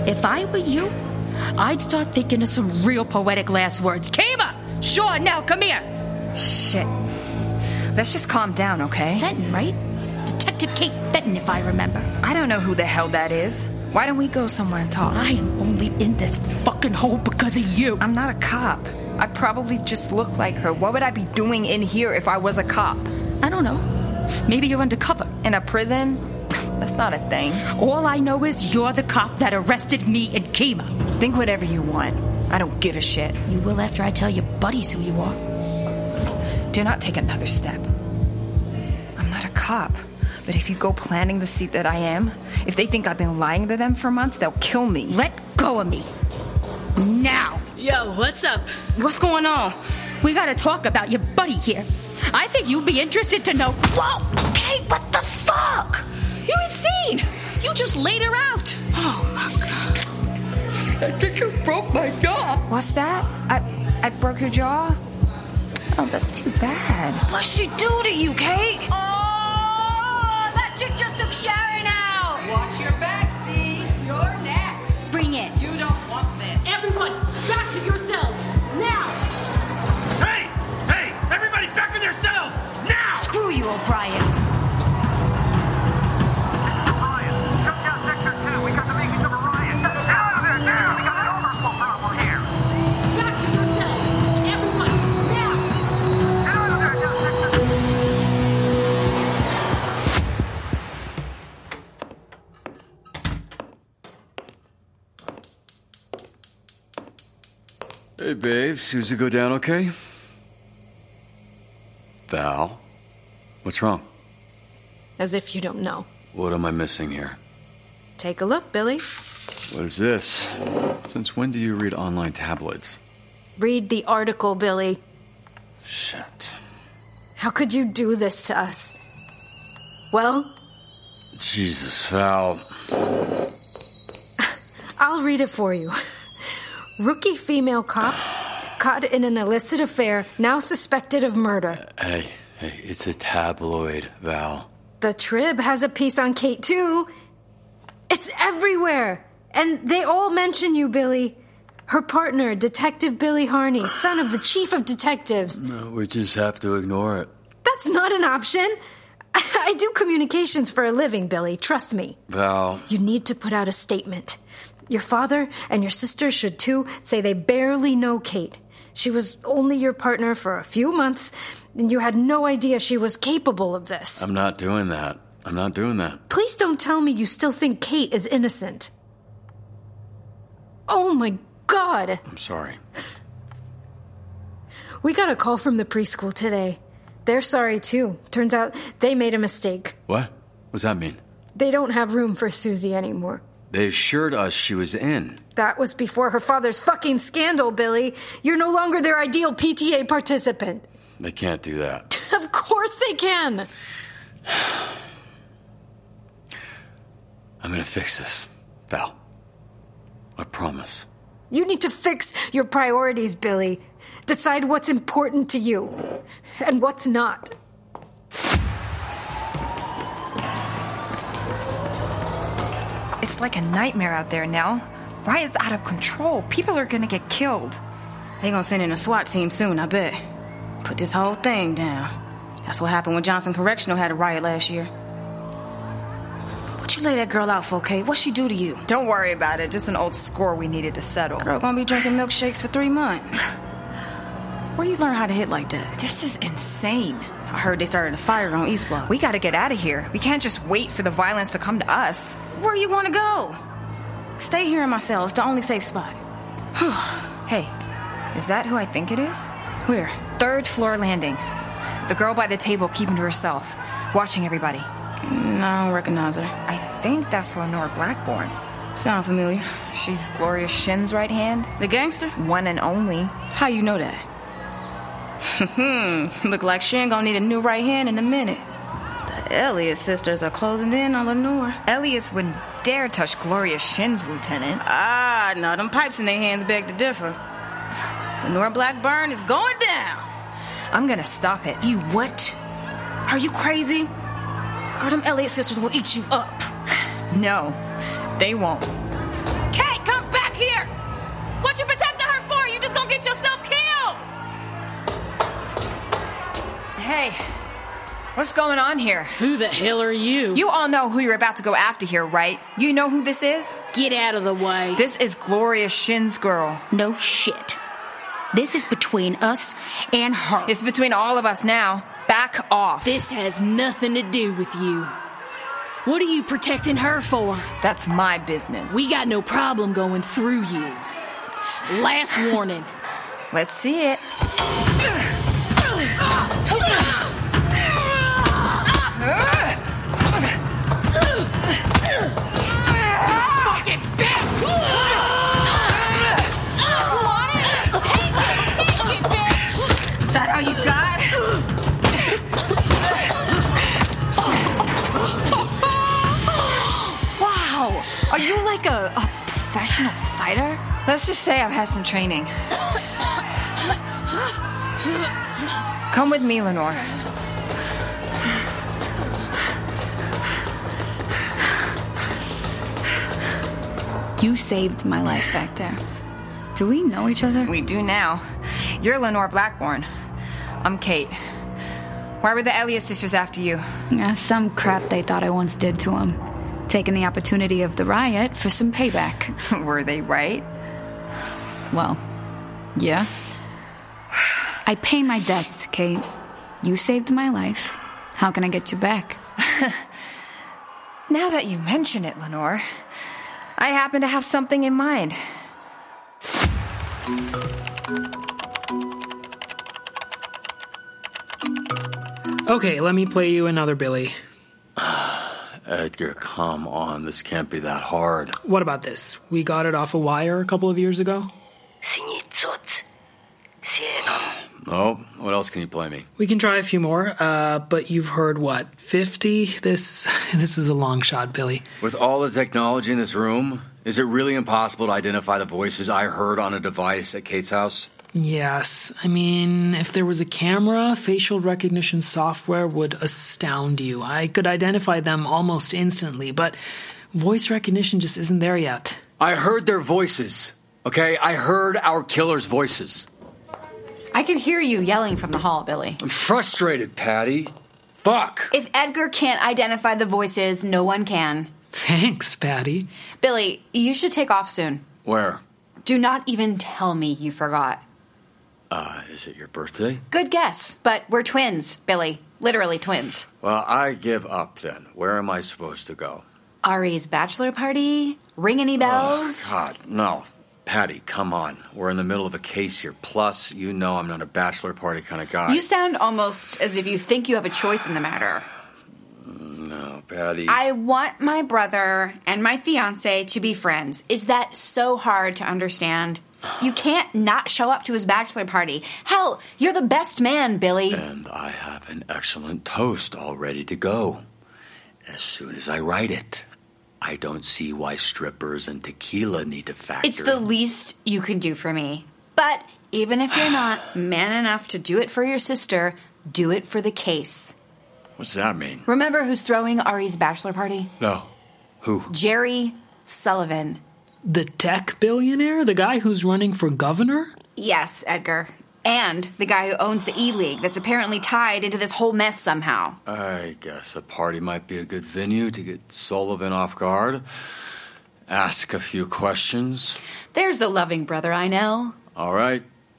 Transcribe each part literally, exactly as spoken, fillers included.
If I were you, I'd start thinking of some real poetic last words. Kima! Sure, now, come here. Shit. Let's just calm down, okay? Fenton, right? Detective Kate Fenton, if I remember. I don't know who the hell that is. Why don't we go somewhere and talk? I am only in this fucking hole because of you. I'm not a cop. I probably just look like her. What would I be doing in here if I was a cop? I don't know. Maybe you're undercover. In a prison? That's not a thing. All I know is you're the cop that arrested me and Kima. Think whatever you want. I don't give a shit. You will after I tell your buddies who you are. Do not take another step. I'm not a cop. But if you go planting the seat that I am, if they think I've been lying to them for months, they'll kill me. Let go of me. Now. Yo, what's up? What's going on? We gotta talk about your buddy here. I think you'd be interested to know. Whoa! Kate, what the fuck? You're insane! You just laid her out. Oh, my God. I think you broke my jaw. What's that? I I broke your jaw? Oh, that's too bad. What'd she do to you, Kate? Oh, that chick just took Sharon out. Watch your back, see? You're next. Bring it. You don't want this. Everyone, back to your cells. Now! Hey! Hey! Everybody back in their cells! Now! Screw you, O'Brien. Ryan, shut down Sector two. We got the makings of a riot. Get out of there now! We got an overflow problem here. Back to your cells. Everyone, now! Get out of there now, Sector two. Hey, babe. Susie go down okay? Val? What's wrong? As if you don't know. What am I missing here? Take a look, Billy. What is this? Since when do you read online tabloids? Read the article, Billy. Shit. How could you do this to us? Well? Jesus, Val. I'll read it for you. Rookie female cop caught in an illicit affair, now suspected of murder. Hey, hey, it's a tabloid, Val. The Trib has a piece on Kate, too. It's everywhere. And they all mention you, Billy. Her partner, Detective Billy Harney, son of the chief of detectives. No, we just have to ignore it. That's not an option. I do communications for a living, Billy. Trust me. Val. You need to put out a statement. Your father and your sister should, too, say they barely know Kate. She was only your partner for a few months, and you had no idea she was capable of this. I'm not doing that. I'm not doing that. Please don't tell me you still think Kate is innocent. Oh, my God. I'm sorry. We got a call from the preschool today. They're sorry, too. Turns out they made a mistake. What? What's that mean? They don't have room for Susie anymore. They assured us she was in. That was before her father's fucking scandal, Billy. You're no longer their ideal P T A participant. They can't do that. Of course they can. I'm gonna fix this, Val. I promise. You need to fix your priorities, Billy. Decide what's important to you and what's not. It's like a nightmare out there now. Riot's out of control. People are gonna get killed. They gonna send in a SWAT team soon, I bet. Put this whole thing down. That's what happened when Johnson Correctional had a riot last year. What you lay that girl out for, Kate? What'd she do to you? Don't worry about it. Just an old score we needed to settle. Girl gonna be drinking milkshakes for three months. Where you learn how to hit like that? This is insane. I heard they started a fire on East Block. We gotta get out of here. We can't just wait for the violence to come to us. Where you wanna go? Stay here in my cell. It's the only safe spot. Hey, is that who I think it is? Where? Third floor landing. The girl by the table keeping to herself, watching everybody. No, I don't recognize her. I think that's Lenore Blackburn. Sound familiar? She's Gloria Shin's right hand. The gangster? One and only. How you know that? Look like Shin gonna need a new right hand in a minute. The Elliott sisters are closing in on Lenore. Elliott wouldn't dare touch Gloria Shin's lieutenant. Ah, no, them pipes in their hands beg to differ. Lenore Blackburn is going down. I'm gonna stop it. You what? Are you crazy? Girl, them Elliott sisters will eat you up. No, they won't. Kate! Hey, what's going on here? Who the hell are you? You all know who you're about to go after here, right? You know who this is? Get out of the way. This is Gloria Shin's girl. No shit. This is between us and her. It's between all of us now. Back off. This has nothing to do with you. What are you protecting her for? That's my business. We got no problem going through you. Last warning. Let's see it. Fucking bitch! Want it? Take it! Take it, bitch! Is that all you got? Wow. Are you like a, a professional fighter? Let's just say I've had some training. Come with me, Lenore. You saved my life back there. Do we know each other? We do now. You're Lenore Blackburn. I'm Kate. Why were the Elliott sisters after you? Yeah, some crap they thought I once did to them. Taking the opportunity of the riot for some payback. Were they right? Well, yeah. I pay my debts, Kate. You saved my life. How can I get you back? Now that you mention it, Lenore, I happen to have something in mind. Okay, let me play you another Billy. Edgar, come on. This can't be that hard. What about this? We got it off a wire a couple of years ago. Oh, what else can you play me? We can try a few more, uh, but you've heard, what, fifty? This this is a long shot, Billy. With all the technology in this room, is it really impossible to identify the voices I heard on a device at Kate's house? Yes. I mean, if there was a camera, facial recognition software would astound you. I could identify them almost instantly, but voice recognition just isn't there yet. I heard their voices, okay? I heard our killers' voices. I can hear you yelling from the hall, Billy. I'm frustrated, Patty. Fuck. If Edgar can't identify the voices, no one can. Thanks, Patty. Billy, you should take off soon. Where? Do not even tell me you forgot. Uh, is it your birthday? Good guess, but we're twins, Billy. Literally twins. Well, I give up then. Where am I supposed to go? Ari's bachelor party? Ring any bells? Oh, God, no. Patty, come on. We're in the middle of a case here. Plus, you know I'm not a bachelor party kind of guy. You sound almost as if you think you have a choice in the matter. No, Patty. I want my brother and my fiancé to be friends. Is that so hard to understand? You can't not show up to his bachelor party. Hell, you're the best man, Billy. And I have an excellent toast all ready to go. As soon as I write it. I don't see why strippers and tequila need to factor. It's the least you can do for me. But even if you're not man enough to do it for your sister, do it for the case. What's that mean? Remember who's throwing Ari's bachelor party? No. Who? Jerry Sullivan. The tech billionaire? The guy who's running for governor? Yes, Edgar. And the guy who owns the E-League that's apparently tied into this whole mess somehow. I guess a party might be a good venue to get Sullivan off guard. Ask a few questions. There's the loving brother I know. All right.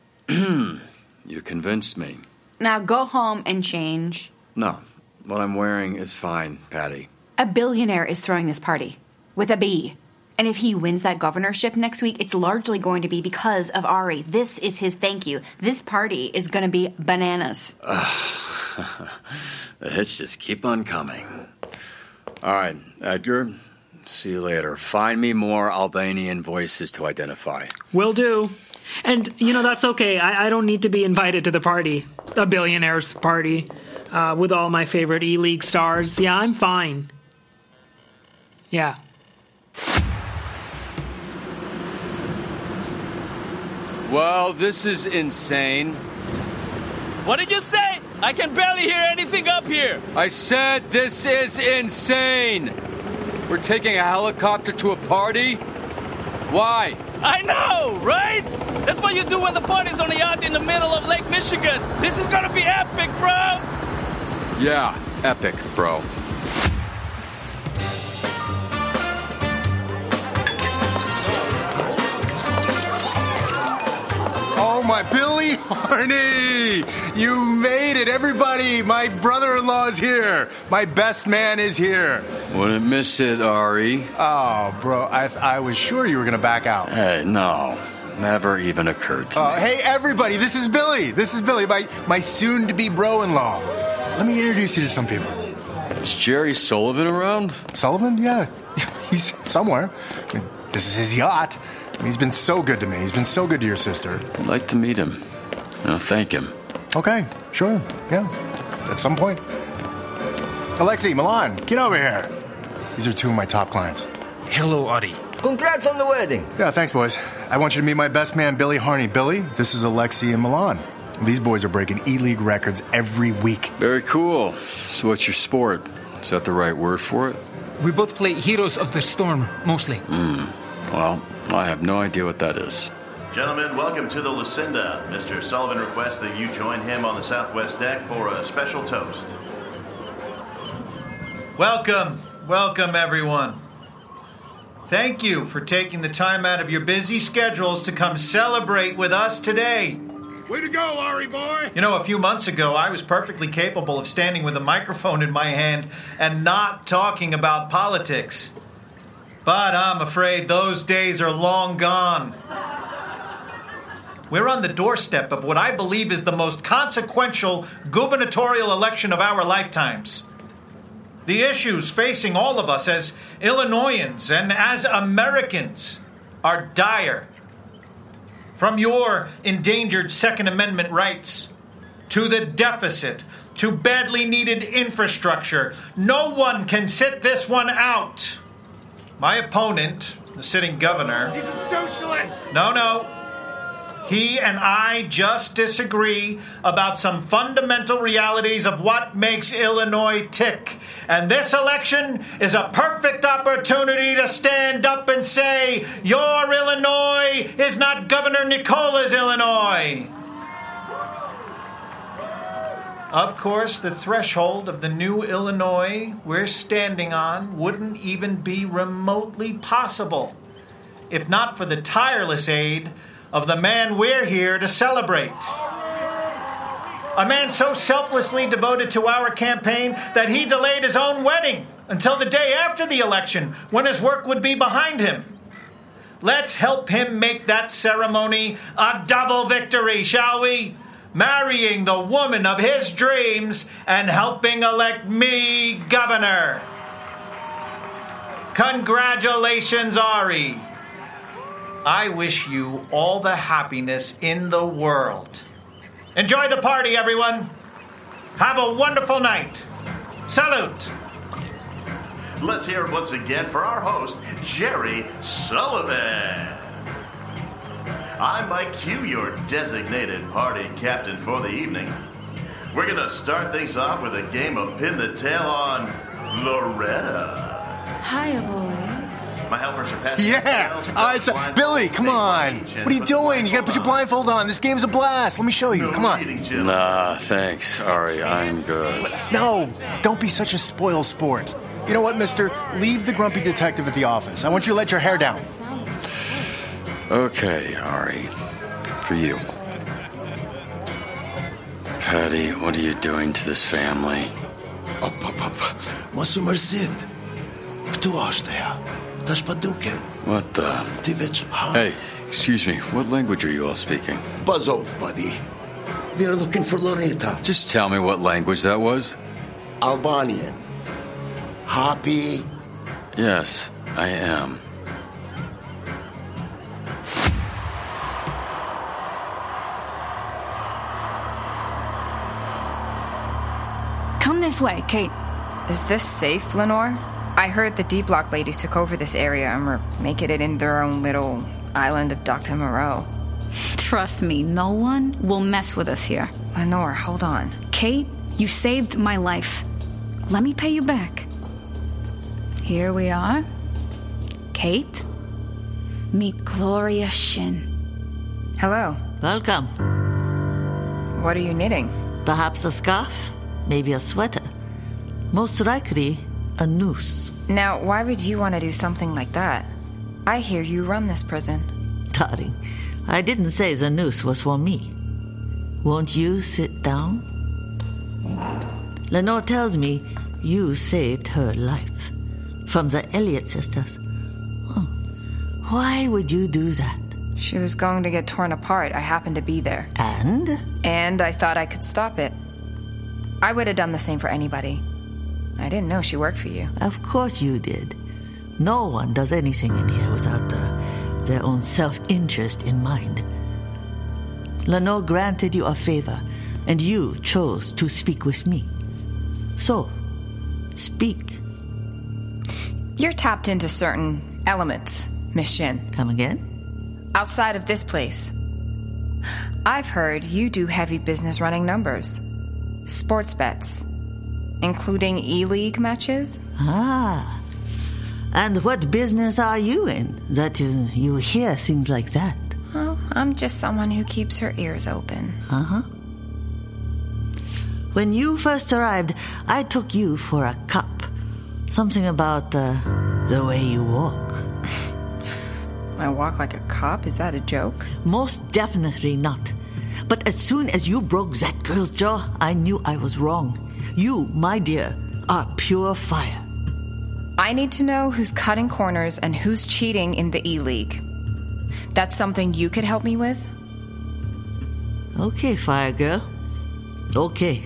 You convinced me. Now go home and change. No. What I'm wearing is fine, Patty. A billionaire is throwing this party. With a B. And if he wins that governorship next week, it's largely going to be because of Ari. This is his thank you. This party is going to be bananas. Uh, the hits just keep on coming. All right, Edgar, see you later. Find me more Albanian voices to identify. Will do. And, you know, that's okay. I, I don't need to be invited to the party. A billionaire's party. Uh, with all my favorite E-League stars. Yeah, I'm fine. Yeah. Well, this is insane. What did you say? I can barely hear anything up here. I said this is insane. We're taking a helicopter to a party? Why? I know, right? That's what you do when the party's on a yacht in the middle of Lake Michigan. This is gonna be epic, bro. Yeah, epic, bro. Oh, my Billy Harney! You made it, everybody! My brother-in-law is here. My best man is here. Wouldn't miss it, Ari. Oh, bro, I, I was sure you were going to back out. Hey, no. Never even occurred to uh, me. Hey, everybody, this is Billy. This is Billy, my, my soon-to-be bro-in-law. Let me introduce you to some people. Is Jerry Sullivan around? Sullivan? Yeah. He's somewhere. I mean, this is his yacht. I mean, he's been so good to me. He's been so good to your sister. I'd like to meet him. You know, thank him. Okay, sure. Yeah, at some point. Alexei, Milan, get over here. These are two of my top clients. Hello, Ari. Congrats on the wedding. Yeah, thanks, boys. I want you to meet my best man, Billy Harney. Billy, this is Alexei and Milan. These boys are breaking E-League records every week. Very cool. So what's your sport? Is that the right word for it? We both play Heroes of the Storm, mostly. Hmm. Well, I have no idea what that is. Gentlemen, welcome to the Lucinda. Mister Sullivan requests that you join him on the southwest deck for a special toast. Welcome. Welcome, everyone. Thank you for taking the time out of your busy schedules to come celebrate with us today. Way to go, Ari boy! You know, a few months ago, I was perfectly capable of standing with a microphone in my hand and not talking about politics. But I'm afraid those days are long gone. We're on the doorstep of what I believe is the most consequential gubernatorial election of our lifetimes. The issues facing all of us as Illinoisans and as Americans are dire. From your endangered Second Amendment rights to the deficit to badly needed infrastructure, no one can sit this one out. My opponent, the sitting governor... He's a socialist! No, no. He and I just disagree about some fundamental realities of what makes Illinois tick. And this election is a perfect opportunity to stand up and say, your Illinois is not Governor Nicola's Illinois. Of course, the threshold of the new Illinois we're standing on wouldn't even be remotely possible if not for the tireless aid of the man we're here to celebrate. A man so selflessly devoted to our campaign that he delayed his own wedding until the day after the election, when his work would be behind him. Let's help him make that ceremony a double victory, shall we? Marrying the woman of his dreams and helping elect me governor. Congratulations, Ari. I wish you all the happiness in the world. Enjoy the party, everyone. Have a wonderful night. Salute. Let's hear it once again for our host, Jerry Sullivan. I'm Mike Q, your designated party captain for the evening. We're going to start things off with a game of Pin the Tail on Loretta. Hiya, boys. My helpers are passing. Yeah! All right, so, Billy, come on. What are you doing? You gotta put your blindfold on. This game's a blast. Let me show you. Come on. Nah, thanks, Ari. I'm good. No, don't be such a spoil sport. You know what, mister? Leave the grumpy detective at the office. I want you to let your hair down. Okay, Ari. For you. Patty, what are you doing to this family? Up, up, up. Masu mersid. Kto ashtea? What the? Hey, excuse me. What language are you all speaking? Buzz off, buddy. We are looking for Loretta. Just tell me what language that was. Albanian. Happy? Yes, I am. Come this way, Kate. Is this safe, Lenore? I heard the D-Block ladies took over this area and were making it in their own little island of Doctor Moreau. Trust me, no one will mess with us here. Lenore, hold on. Kate, you saved my life. Let me pay you back. Here we are. Kate, meet Gloria Shin. Hello. Welcome. What are you knitting? Perhaps a scarf? Maybe a sweater? Most likely, a noose. Now, why would you want to do something like that? I hear you run this prison. Darling, I didn't say the noose was for me. Won't you sit down? Lenore tells me you saved her life. From the Elliot sisters. Oh. Why would you do that? She was going to get torn apart. I happened to be there. And? And I thought I could stop it. I would have done the same for anybody. I didn't know she worked for you. Of course you did. No one does anything in here without uh, their own self-interest in mind. Lenore granted you a favor, and you chose to speak with me. So, speak. You're tapped into certain elements, Miss Shin. Come again? Outside of this place. I've heard you do heavy business running numbers. Sports bets. Including E-League matches? Ah. And what business are you in that uh, you hear things like that? Oh, I'm just someone who keeps her ears open. Uh-huh. When you first arrived, I took you for a cop. Something about uh, the way you walk. I walk like a cop? Is that a joke? Most definitely not. But as soon as you broke that girl's jaw, I knew I was wrong. You, my dear, are pure fire. I need to know who's cutting corners and who's cheating in the E-League. That's something you could help me with? Okay, Fire Girl. Okay.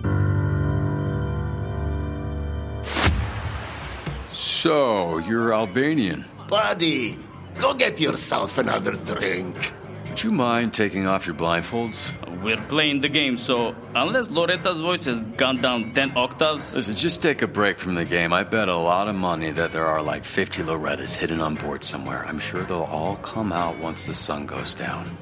So, you're Albanian. Buddy, go get yourself another drink. Would you mind taking off your blindfolds? We're playing the game, so unless Loretta's voice has gone down ten octaves... Listen, just take a break from the game. I bet a lot of money that there are like fifty Lorettas hidden on board somewhere. I'm sure they'll all come out once the sun goes down.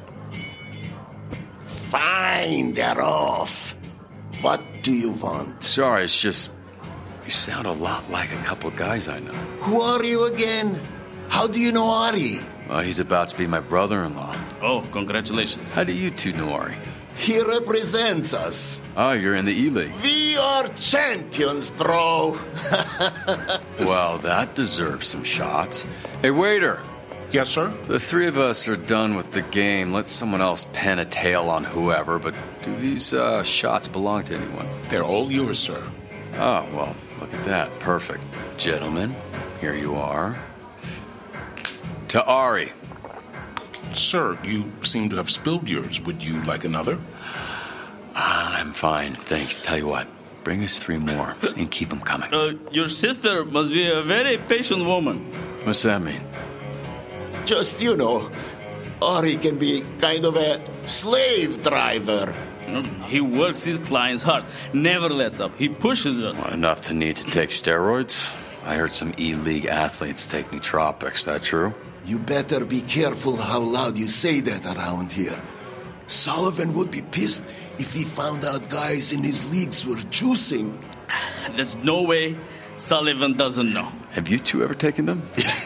Fine, they're off. What do you want? Sorry, it's just... You sound a lot like a couple guys I know. Who are you again? How do you know Ari? Well, he's about to be my brother-in-law. Oh, congratulations. How do you two know Ari? He represents us. Oh, you're in the E-League. We are champions, bro. Well, that deserves some shots. Hey, waiter. Yes, sir? The three of us are done with the game. Let someone else pen a tail on whoever, but do these uh, shots belong to anyone? They're all yours, sir. Oh, well, look at that. Perfect. Gentlemen, here you are. To Ari. Sir, you seem to have spilled yours. Would you like another? Ah, I'm fine, thanks. Tell you what, bring us three more and keep them coming. Uh, your sister must be a very patient woman. What's that mean? Just, you know, Ari can be kind of a slave driver. He works his clients hard, never lets up. He pushes us. Well, enough to need to take steroids. I heard some E-League athletes take nootropics. That true? You better be careful how loud you say that around here. Sullivan would be pissed if he found out guys in his leagues were juicing. There's no way Sullivan doesn't know. Have you two ever taken them?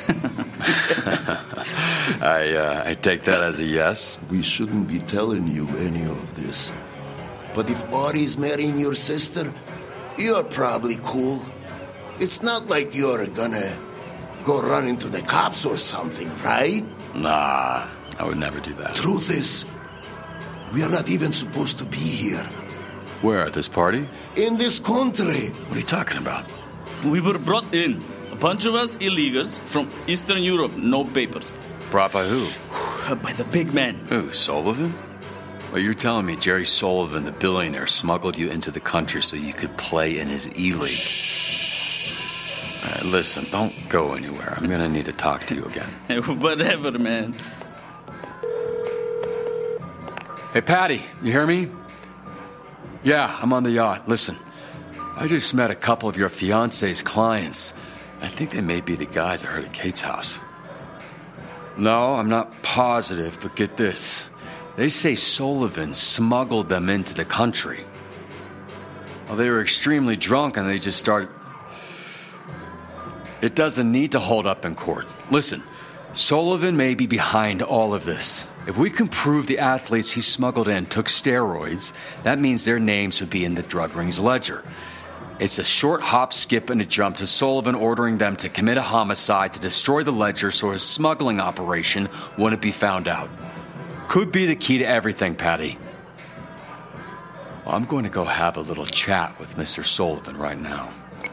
I, uh, I take that as a yes. We shouldn't be telling you any of this. But if Ari's marrying your sister, you're probably cool. It's not like you're gonna go run into the cops or something, right? Nah, I would never do that. Truth is, we are not even supposed to be here. Where, at this party? In this country. What are you talking about? We were brought in. A bunch of us illegals from Eastern Europe, no papers. Brought by who? By the big man. Who, Sullivan? Well, you're telling me Jerry Sullivan, the billionaire, smuggled you into the country so you could play in his E-League. Shh. Right, listen, don't go anywhere. I'm going to need to talk to you again. Whatever, man. Hey, Patty, you hear me? Yeah, I'm on the yacht. Listen, I just met a couple of your fiance's clients. I think they may be the guys I heard at Kate's house. No, I'm not positive, but get this. They say Sullivan smuggled them into the country. Well, they were extremely drunk and they just started... It doesn't need to hold up in court. Listen, Sullivan may be behind all of this. If we can prove the athletes he smuggled in took steroids, that means their names would be in the drug ring's ledger. It's a short hop, skip, and a jump to Sullivan ordering them to commit a homicide to destroy the ledger so his smuggling operation wouldn't be found out. Could be the key to everything, Patty. I'm going to go have a little chat with Mister Sullivan right now.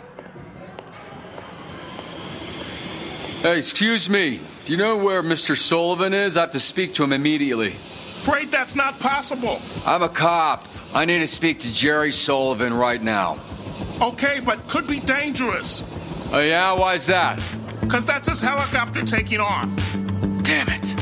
Hey, excuse me. Do you know where Mister Sullivan is? I have to speak to him immediately. Afraid that's not possible. I'm a cop. I need to speak to Jerry Sullivan right now. Okay, but could be dangerous. Oh, yeah? Why's that? Because that's his helicopter taking off. Damn it.